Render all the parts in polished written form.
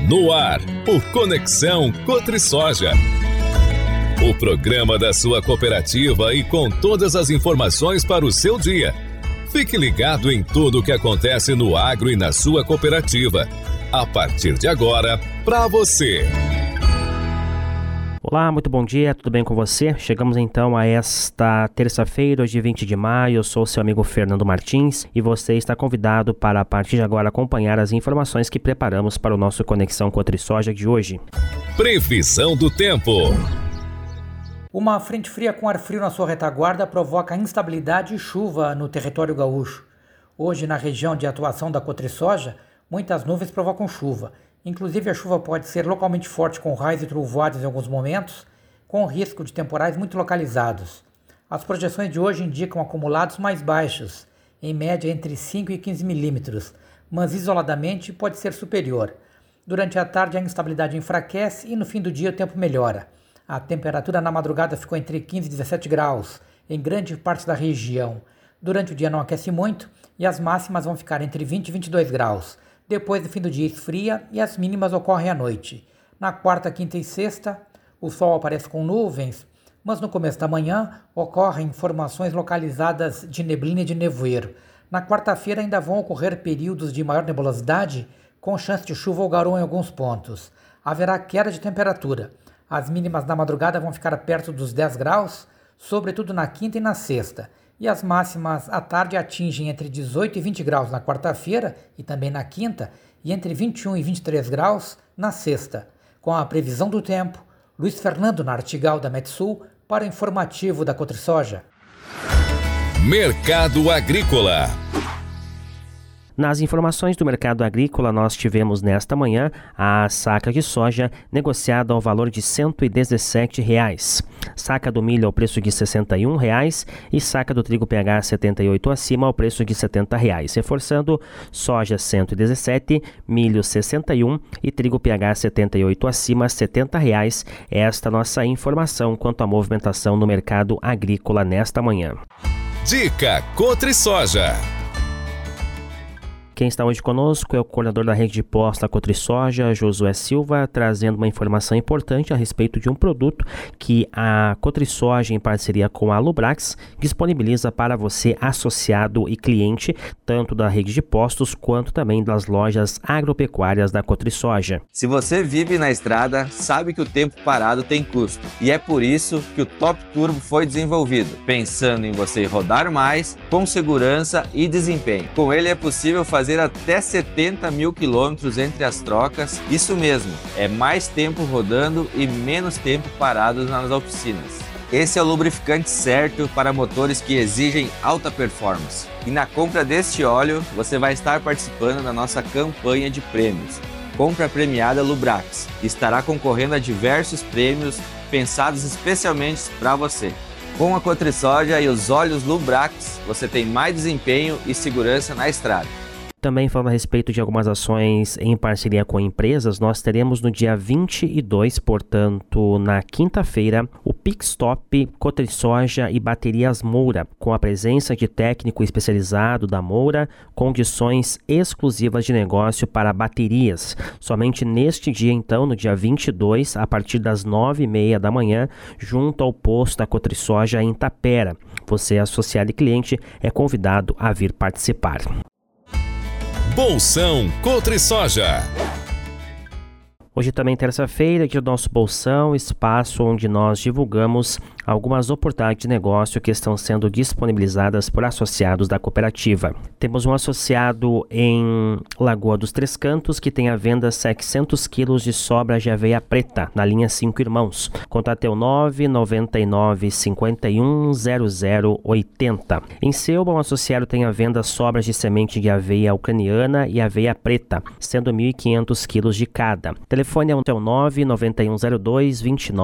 No ar, o Conexão Cotrisoja. O programa da sua cooperativa e com todas as informações para o seu dia. Fique ligado em tudo o que acontece no agro e na sua cooperativa. A partir de agora, para você. Olá, muito bom dia, tudo bem com você? Chegamos então a esta terça-feira, hoje 20 de maio, eu sou seu amigo Fernando Martins e você está convidado para a partir de agora acompanhar as informações que preparamos para o nosso Conexão Cotrisoja de hoje. Previsão do tempo. Uma frente fria com ar frio na sua retaguarda provoca instabilidade e chuva no território gaúcho. Hoje, na região de atuação da Cotrisoja, muitas nuvens provocam chuva. Inclusive, a chuva pode ser localmente forte com raios e trovoadas em alguns momentos, com risco de temporais muito localizados. As projeções de hoje indicam acumulados mais baixos, em média entre 5 e 15 milímetros, mas isoladamente pode ser superior. Durante a tarde, a instabilidade enfraquece e no fim do dia o tempo melhora. A temperatura na madrugada ficou entre 15 e 17 graus, em grande parte da região. Durante o dia não aquece muito e as máximas vão ficar entre 20 e 22 graus. Depois do fim do dia esfria e as mínimas ocorrem à noite. Na quarta, quinta e sexta, o sol aparece com nuvens, mas no começo da manhã ocorrem formações localizadas de neblina e de nevoeiro. Na quarta-feira ainda vão ocorrer períodos de maior nebulosidade, com chance de chuva ou garoa em alguns pontos. Haverá queda de temperatura. As mínimas na madrugada vão ficar perto dos 10 graus, sobretudo na quinta e na sexta. E as máximas à tarde atingem entre 18 e 20 graus na quarta-feira e também na quinta, e entre 21 e 23 graus na sexta. Com a previsão do tempo, Luiz Fernando Nartigal da Metsul para o informativo da Cotrisoja. Mercado Agrícola. Nas informações do mercado agrícola, nós tivemos nesta manhã a saca de soja negociada ao valor de R$ 117. Saca do milho ao preço de R$ 61 e saca do trigo PH 78 acima ao preço de R$ 70. Reforçando, soja 117, milho 61 e trigo PH 78 acima R$ 70. Esta nossa informação quanto à movimentação no mercado agrícola nesta manhã. Dica Cotrisoja. Quem está hoje conosco é o coordenador da rede de postos da Cotrisoja, Josué Silva, trazendo uma informação importante a respeito de um produto que a Cotrisoja, em parceria com a Lubrax, disponibiliza para você, associado e cliente, tanto da rede de postos quanto também das lojas agropecuárias da Cotrisoja. Se você vive na estrada, sabe que o tempo parado tem custo. E é por isso que o Top Turbo foi desenvolvido, pensando em você rodar mais, com segurança e desempenho. Com ele é possível fazer até 70 mil quilômetros entre as trocas. Isso mesmo, é mais tempo rodando e menos tempo parados nas oficinas. Esse é o lubrificante certo para motores que exigem alta performance. E na compra deste óleo, você vai estar participando da nossa campanha de prêmios. Compra premiada Lubrax. Estará concorrendo a diversos prêmios pensados especialmente para você. Com a Cotrisoja e os óleos Lubrax, você tem mais desempenho e segurança na estrada. Também falando a respeito de algumas ações em parceria com empresas, nós teremos no dia 22, portanto, na quinta-feira, o Pit Stop Cotrisoja e Baterias Moura, com a presença de técnico especializado da Moura, condições exclusivas de negócio para baterias. Somente neste dia, então, no dia 22, a partir das 9h30 da manhã, junto ao posto da Cotrisoja em Tapera. Você, associado e cliente, é convidado a vir participar. Bolsão Cotrisoja. Hoje também terça-feira, aqui no nosso Bolsão, espaço onde nós divulgamos algumas oportunidades de negócio que estão sendo disponibilizadas por associados da cooperativa. Temos um associado em Lagoa dos Três Cantos que tem à venda 700 quilos de sobras de aveia preta, na linha 5 Irmãos. Contate o 999 51 0080. Em Selba, um associado tem à venda sobras de semente de aveia ucraniana e aveia preta, sendo 1.500 quilos de cada. Telefone é o 99102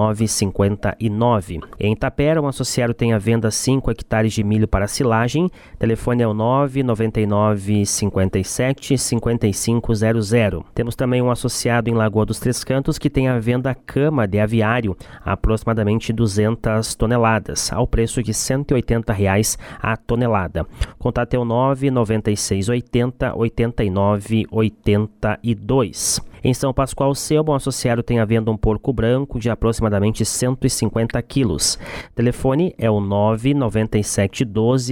2959. Em Tapera, um associado tem à venda 5 hectares de milho para silagem. Telefone é o 999 57 5500. Temos também um associado em Lagoa dos Três Cantos que tem à venda cama de aviário, aproximadamente 200 toneladas, ao preço de R$ 180 a tonelada. Contato é o 99680 8982. Em São Pascoal, Selba, um associado tem à venda um porco branco de aproximadamente 150 quilos. Telefone é o 99712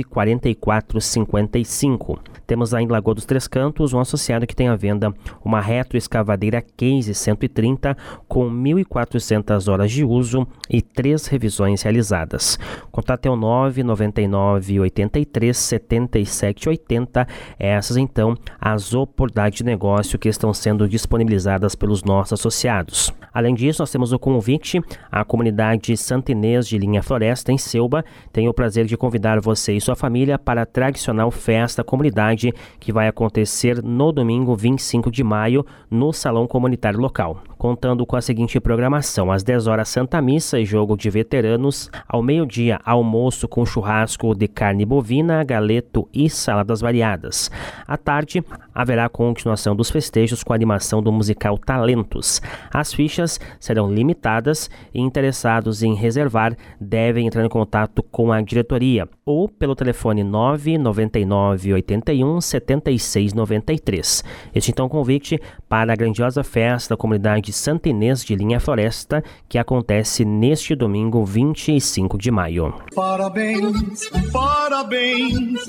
4455. Temos ainda em Lagoa dos Três Cantos um associado que tem à venda uma retroescavadeira Case 130 com 1.400 horas de uso e 3 revisões realizadas. Contato é o 999 83 77 80. Essas então as oportunidades de negócio que estão sendo disponibilizadas pelos nossos associados. Além disso, nós temos o convite. A comunidade Santa Inês de Linha Floresta, em Selba, tem o prazer de convidar você e sua família para a tradicional festa comunidade que vai acontecer no domingo 25 de maio no Salão Comunitário Local. Contando com a seguinte programação: às 10 horas Santa Missa e jogo de veteranos, ao meio-dia almoço com churrasco de carne bovina, galeto e saladas variadas. À tarde haverá continuação dos festejos com a animação do musical Talentos. As fichas serão limitadas e interessados em reservar devem entrar em contato com a diretoria ou pelo telefone 999 81 76 93. Este então convite para a grandiosa festa da comunidade Santa Inês de Linha Floresta, que acontece neste domingo 25 de maio. Parabéns, parabéns,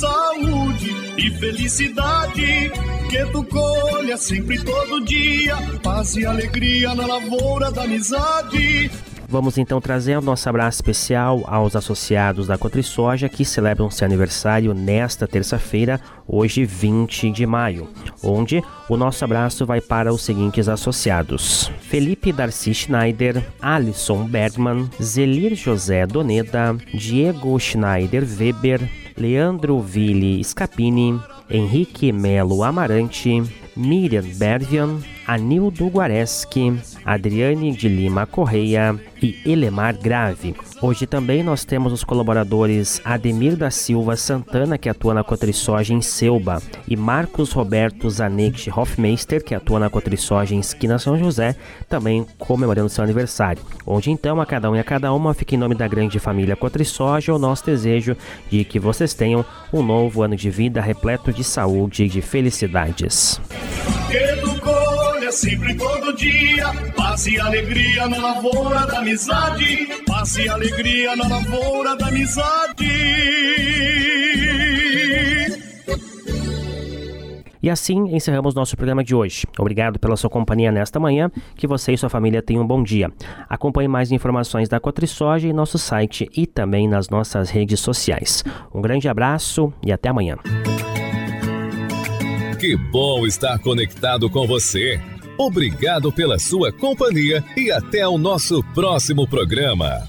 saúde e felicidade, que tu colha sempre todo dia, paz e alegria na lavoura da amizade. Vamos então trazer o nosso abraço especial aos associados da Cotrisoja que celebram seu aniversário nesta terça-feira, hoje 20 de maio, onde o nosso abraço vai para os seguintes associados: Felipe Darcy Schneider, Alisson Bergman, Zelir José Doneda, Diego Schneider Weber, Leandro Ville Scapini, Henrique Melo Amarante, Miriam Bervian, Anildo Guareschi, Adriane de Lima Correia e Elemar Grave. Hoje também nós temos os colaboradores Ademir da Silva Santana, que atua na Cotrisoja em Selba, e Marcos Roberto Zanetti Hofmeister, que atua na Cotrisoja em Esquina São José, também comemorando seu aniversário. Onde então a cada um e a cada uma fica em nome da grande família Cotrisoja o nosso desejo de que vocês tenham um novo ano de vida repleto de saúde e de felicidades. Sempre todo dia, paz e alegria na lavoura da amizade, paz e alegria na lavoura da amizade. E assim encerramos nosso programa de hoje. Obrigado pela sua companhia nesta manhã, que você e sua família tenham um bom dia. Acompanhe mais informações da Cotrisoja em nosso site e também nas nossas redes sociais. Um grande abraço e até amanhã. Que bom estar conectado com você. Obrigado pela sua companhia e até o nosso próximo programa.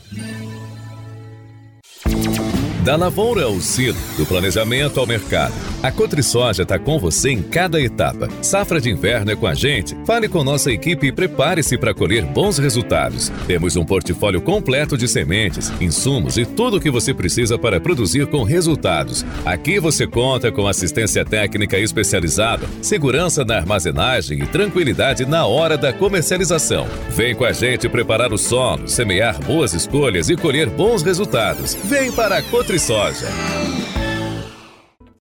Da lavoura ao silo, do planejamento ao mercado, a Cotrisoja está com você em cada etapa. Safra de inverno é com a gente? Fale com nossa equipe e prepare-se para colher bons resultados. Temos um portfólio completo de sementes, insumos e tudo o que você precisa para produzir com resultados. Aqui você conta com assistência técnica especializada, segurança na armazenagem e tranquilidade na hora da comercialização. Vem com a gente preparar o solo, semear boas escolhas e colher bons resultados. Vem para a Cotrisoja.